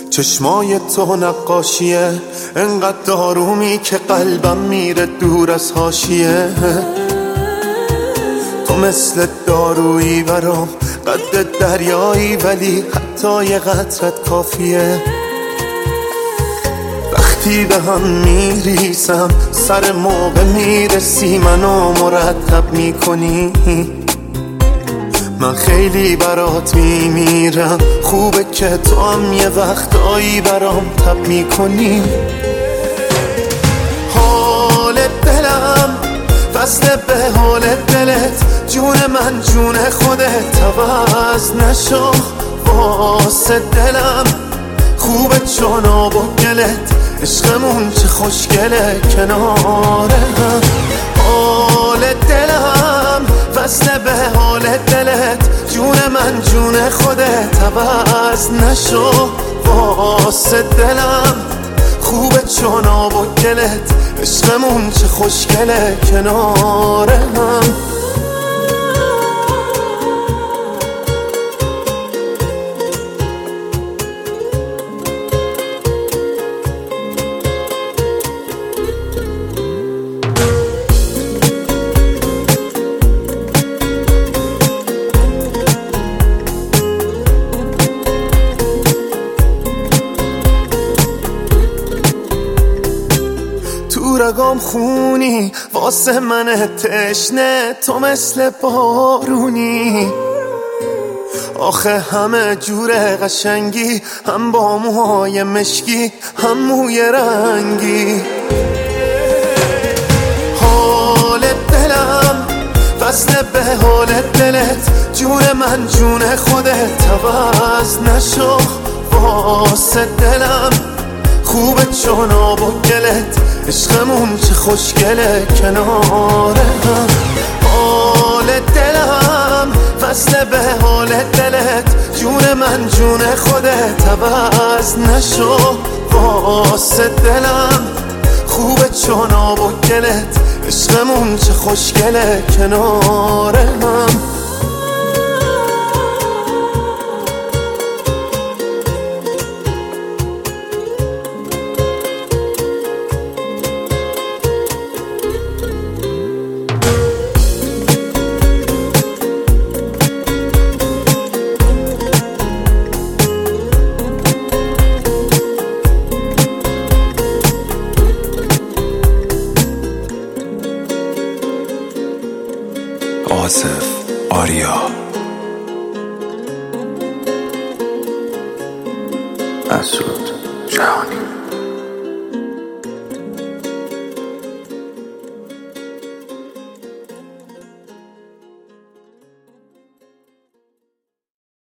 چشمای تو نقاشیه، انقدر آرومی که قلبم میره دور از حاشیه. تو مثل دارویی برام، قد دریایی ولی حتی یه قطرت کافیه. وقتی به هم میریسم سر موقع میرسی، منو مرتب میکنی. من خیلی برات میمیرم، خوبه که تو هم یه وقتایی برام تب میکنی. حال دلم وصله به حال دلت، جون من جون خودت، عوض نشو واسه دلم. خوبه چون آب و گلت، عشقمون چه خوشگله کنار هم. حال دلم وصله به حال دلت، جون من جون خودت، عوض نشو واسه دلم. خوبه چون آب و گلت، عشقمون چه خوشگله کنار هم. رگام خونی واسه من تشنه، تو مثل بارونی. آخه همه جور قشنگی، هم با موهای مشکی هم موی رنگی. حال دلم وصله به حال دلت، جون من جون خودت، عوض نشو واسه دلم. خوبه چون آب و گلت، عشقمون چه خوشگله کنار هم. حال دلم وصله به حال دلت، جون من جون خودت، عوض نشو واسه دلم. خوبه چون آب و گلت، عشقمون چه خوشگله کنار هم. آصف آریا مسعود جهانی.